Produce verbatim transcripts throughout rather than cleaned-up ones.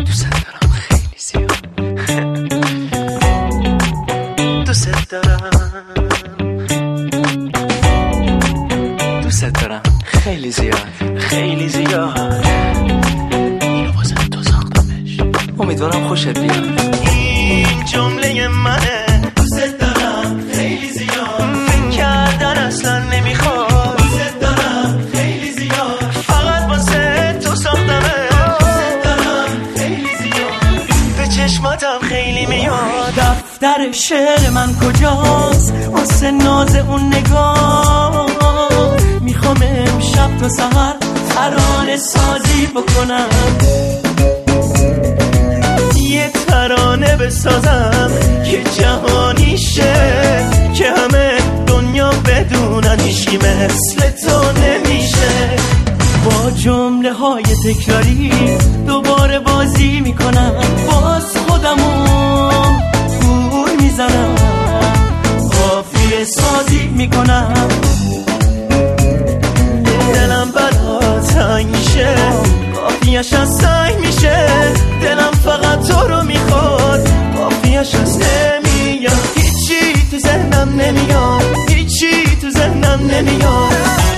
دوست دارم خیلی زیاد، دوست دارم، دوست دارم خیلی زیاد، خیلی زیاد. اینو واسه تو ساختمش، امیدوارم خوشت بیاد. این جمله منه، دوست دارم خیلی زیاد. فکر کردن اصلا نمیخواد، دوست دارم خیلی زیاد. فقط واسه تو ساختمش، دوست دارم خیلی زیاد. به چشماتم خیلی میاد. دفتر شعر من کجاست واسه ناز اون نگاه؟ میخوام امشب تا سحر ترانه سازی بکنم، یه ترانه بسازم که جهانی شه، که همه دنیا بدونن هیچی مثل تو نمیشه. با جمله های تکراری دوباره بازی میکنم، باز خودمون گول میزنم، قافیه سازی میکنم. دلم برا تنگ میشه، قافیه‌اش از سنگ میشه. دلم فقط تو رو میخواد، قافیه‌اش از نمیاد. هیچی تو ذهنم نمیاد، هیچی تو ذهنم نمیاد.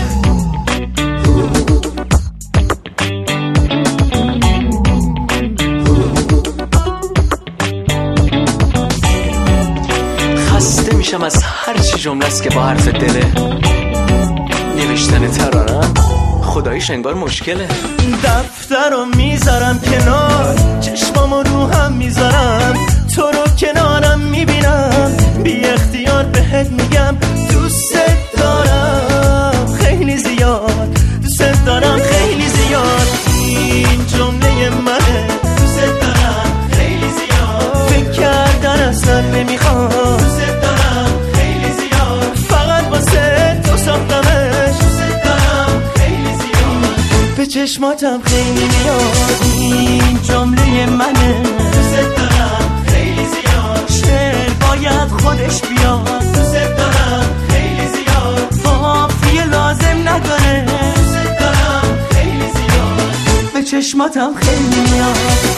خسته میشم از هر چی جمله است که با حرف دله. نوشتن ترانه خداییش انگار مشکله. دفتر رو میذارم کنار، چشمامو رو هم میذارم، تو رو کنارم میبینم. بی اختیار بهت میگم دوست دارم خیلی زیاد، دوست دارم خیلی زیاد. این جمله منه، دوست دارم خیلی زیاد. فکر کردن اصلا نمیخوام، دوست دارم خیلی زیاد. فقط واسه تو ساختمش، دوست دارم خیلی زیاد. به چشماتم خیلی میاد. این جمله منه، دوست دارم خیلی زیاد. شعر باید خودش بیاد، دوست دارم خیلی زیاد. قافیه لازم نداره، دوست دارم خیلی زیاد. به چشماتم خیلی میاد.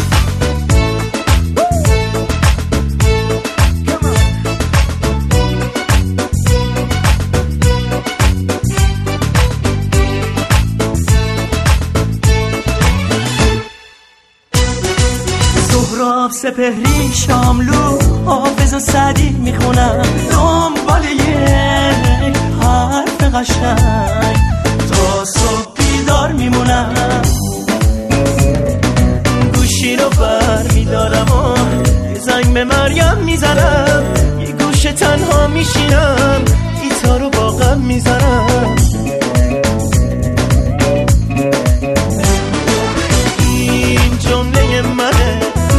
سهراب سپهری شاملو حافظ و سعدی میخونم، دنبال یک حرف قشنگ تا صبح بیدار میمونم. گوشی رو بر میدارم و یه زنگ به مریم میزنم، یه گوشه تنها میشینم، گیتار رو با غم میزنم. این جمله منه،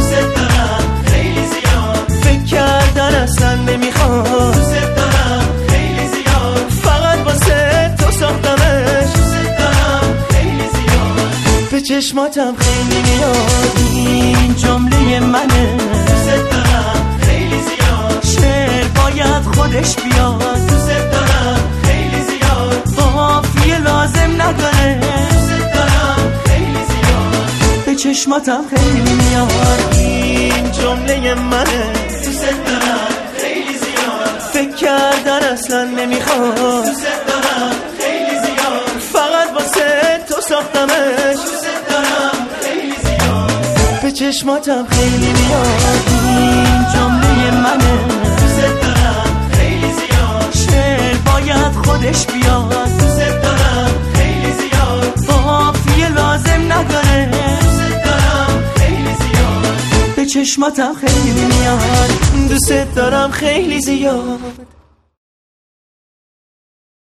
اصلا نمیخوام، دوست دارم خیلی زیاد. فقط واسه تو ساختمش، دوست دارم خیلی زیاد. به چشماتم خیلی میاد. این جمله منه، دوست دارم خیلی زیاد. شعر باید خودش بیاد، دوست دارم خیلی زیاد. قافیه لازم نداره، دوست دارم خیلی زیاد. به چشماتم خیلی میاد. این جمله منه، دوست دارم خیلی زیاد. فکر کردن اصلا نمیخواد، دوست دارم خیلی زیاد. فقط واسه تو ساختمش، دوست دارم خیلی زیاد. به چشماتم خیلی میاد. این جمله منه، دوست دارم خیلی زیاد. شعر باید خودش بیاد، دوست دارم خیلی زیاد. قافیه لازم نداره، دوست دارم خیلی زیاد. به چشماتم خیلی میاد. دوست دارم خیلی زیاد.